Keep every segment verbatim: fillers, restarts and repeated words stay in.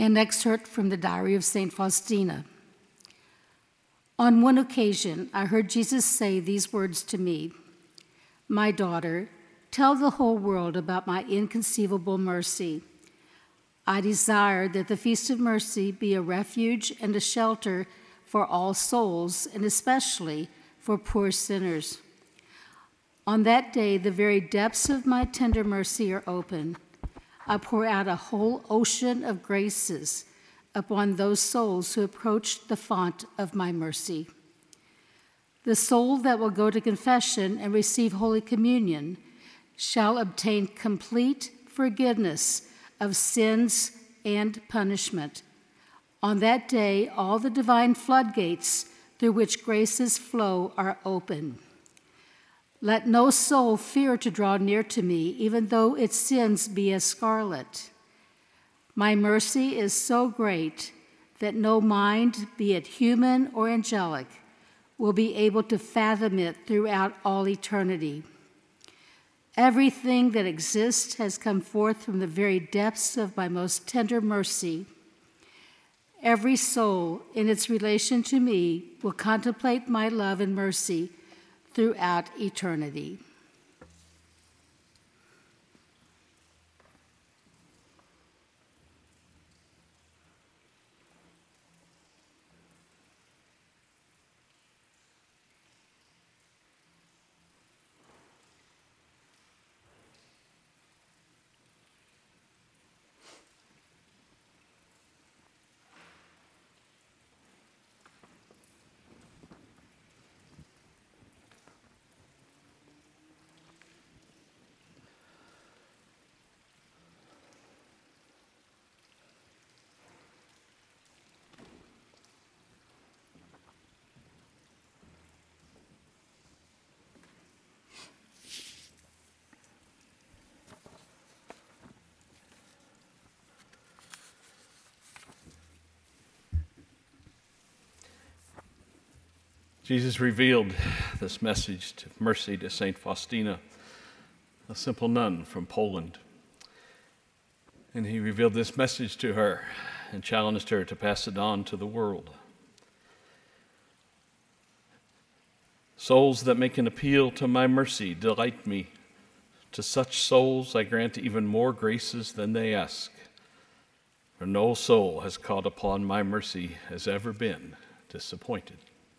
An excerpt from the Diary of Saint Faustina. On one occasion, I heard Jesus say these words to me, "My daughter, tell the whole world about my inconceivable mercy. I desire that the Feast of Mercy be a refuge and a shelter for all souls, and especially for poor sinners. On that day, the very depths of my tender mercy are open. I pour out a whole ocean of graces upon those souls who approach the font of my mercy. The soul that will go to confession and receive Holy Communion shall obtain complete forgiveness of sins and punishment. On that day, all the divine floodgates through which graces flow are open. Let no soul fear to draw near to me, even though its sins be as scarlet. My mercy is so great that no mind, be it human or angelic, will be able to fathom it throughout all eternity. Everything that exists has come forth from the very depths of my most tender mercy. Every soul, in its relation to me, will contemplate my love and mercy throughout eternity." Jesus revealed this message of mercy to Saint Faustina, a simple nun from Poland. And he revealed this message to her and challenged her to pass it on to the world. Souls that make an appeal to my mercy delight me. To such souls I grant even more graces than they ask. For no soul has called upon my mercy has ever been disappointed.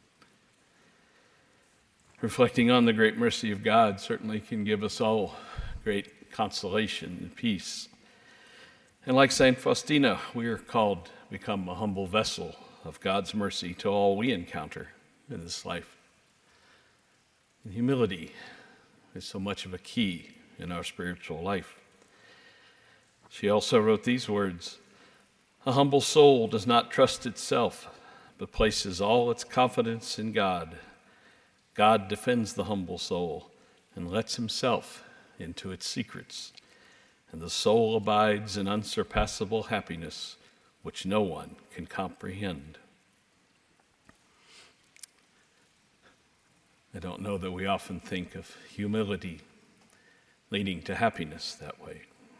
Reflecting on the great mercy of God certainly can give us all great consolation and peace. And like Saint Faustina, we are called to become a humble vessel of God's mercy to all we encounter in this life. And humility is so much of a key in our spiritual life. She also wrote these words, "A humble soul does not trust itself, but places all its confidence in God. God defends the humble soul and lets himself into its secrets, and the soul abides in unsurpassable happiness, which no one can comprehend." I don't know that we often think of humility leading to happiness that way.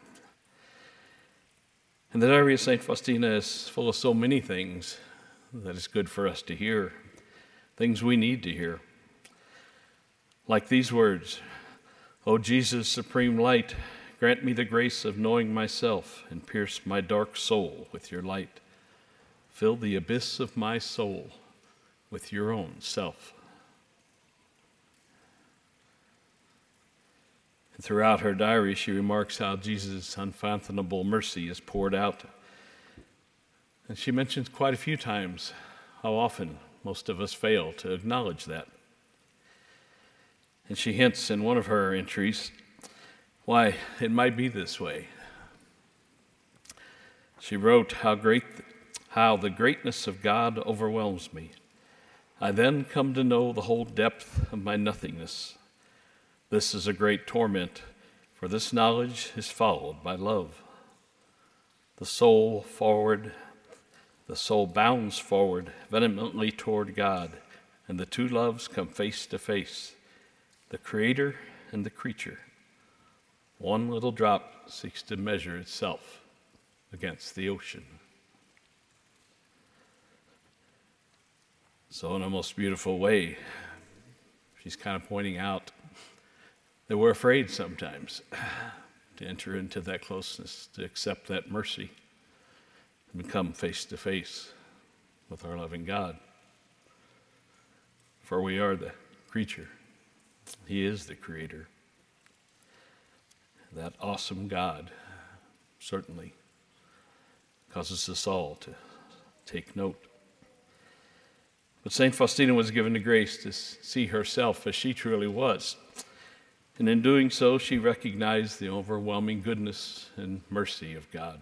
And the Diary of Saint Faustina is full of so many things that is good for us to hear, things we need to hear. Like these words, "O Jesus, supreme light, grant me the grace of knowing myself and pierce my dark soul with your light. Fill the abyss of my soul with your own self." And throughout her diary, she remarks how Jesus' unfathomable mercy is poured out. And she mentions quite a few times how often most of us fail to acknowledge that. And she hints in one of her entries why it might be this way. She wrote, how great, how the greatness of God overwhelms me. I then come to know the whole depth of my nothingness. This is a great torment, for this knowledge is followed by love. The soul forward, the soul bounds forward vehemently toward God, and the two loves come face to face. The Creator and the creature. One little drop seeks to measure itself against the ocean. So in a most beautiful way, she's kind of pointing out that we're afraid sometimes to enter into that closeness, to accept that mercy, and become face to face with our loving God. For we are the creature. He is the creator. That awesome God certainly causes us all to take note. But Saint Faustina was given the grace to see herself as she truly was. And in doing so, she recognized the overwhelming goodness and mercy of God.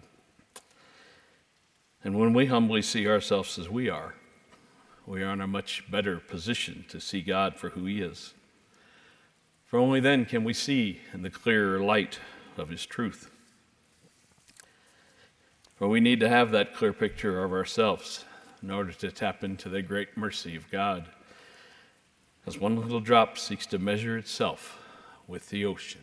And when we humbly see ourselves as we are, we are in a much better position to see God for who he is. For only then can we see in the clearer light of his truth. For we need to have that clear picture of ourselves in order to tap into the great mercy of God, as one little drop seeks to measure itself with the ocean.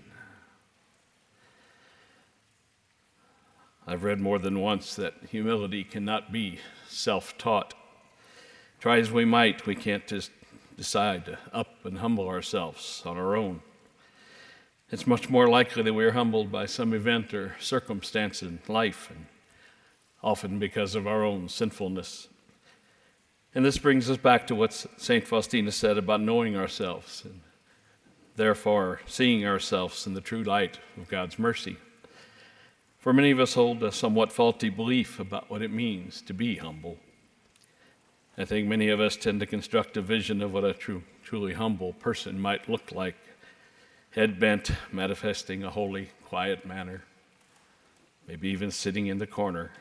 I've read more than once that humility cannot be self-taught. Try as we might, we can't just decide to up and humble ourselves on our own. It's much more likely that we are humbled by some event or circumstance in life, and often because of our own sinfulness. And this brings us back to what Saint Faustina said about knowing ourselves, and therefore seeing ourselves in the true light of God's mercy. For many of us hold a somewhat faulty belief about what it means to be humble. I think many of us tend to construct a vision of what a true, truly humble person might look like, head bent, manifesting a holy, quiet manner, maybe even sitting in the corner,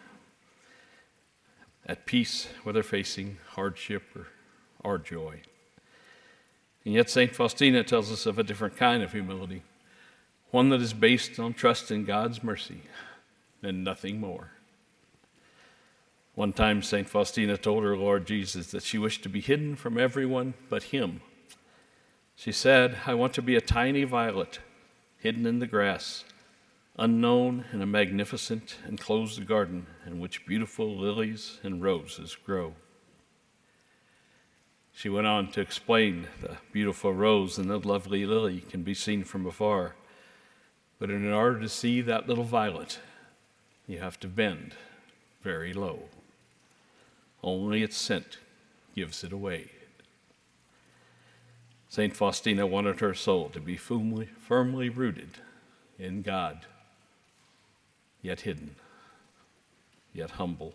at peace, whether facing hardship or, or joy. And yet Saint Faustina tells us of a different kind of humility, one that is based on trust in God's mercy and nothing more. One time Saint Faustina told her Lord Jesus that she wished to be hidden from everyone but him. She said, "I want to be a tiny violet hidden in the grass, unknown in a magnificent enclosed garden in which beautiful lilies and roses grow." She went on to explain the beautiful rose and the lovely lily can be seen from afar, but in order to see that little violet, you have to bend very low. Only its scent gives it away. Saint Faustina wanted her soul to be firmly, firmly rooted in God, yet hidden, yet humble.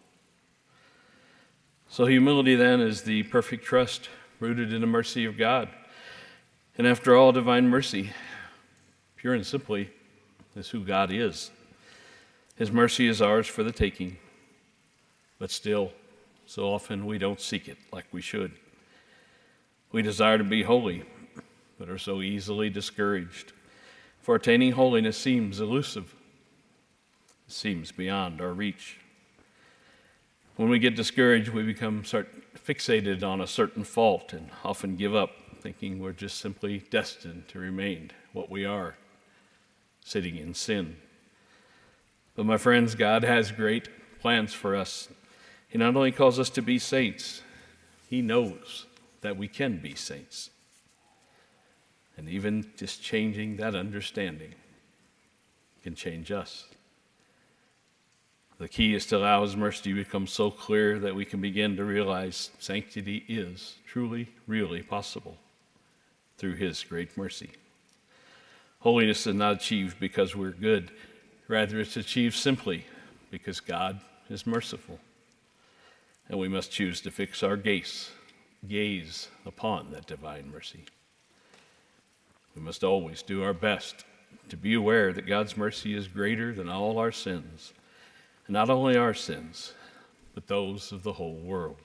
So humility then is the perfect trust rooted in the mercy of God. And after all, divine mercy, pure and simply, is who God is. His mercy is ours for the taking, but still, so often we don't seek it like we should. We desire to be holy, but are so easily discouraged. For attaining holiness seems elusive. It seems beyond our reach. When we get discouraged, we become start fixated on a certain fault and often give up, thinking we're just simply destined to remain what we are, sitting in sin. But my friends, God has great plans for us. He not only calls us to be saints, he knows that we can be saints. And even just changing that understanding can change us. The key is to allow his mercy to become so clear that we can begin to realize sanctity is truly, really possible through his great mercy. Holiness is not achieved because we're good. Rather, it's achieved simply because God is merciful. And we must choose to fix our gaze, gaze upon that divine mercy. We must always do our best to be aware that God's mercy is greater than all our sins. And not only our sins, but those of the whole world.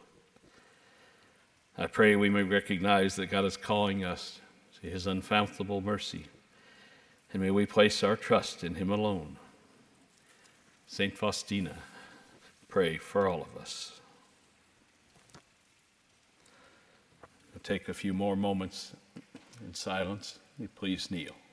I pray we may recognize that God is calling us to his unfathomable mercy, and may we place our trust in him alone. Saint Faustina, pray for all of us. We'll take a few more moments in silence. Please kneel.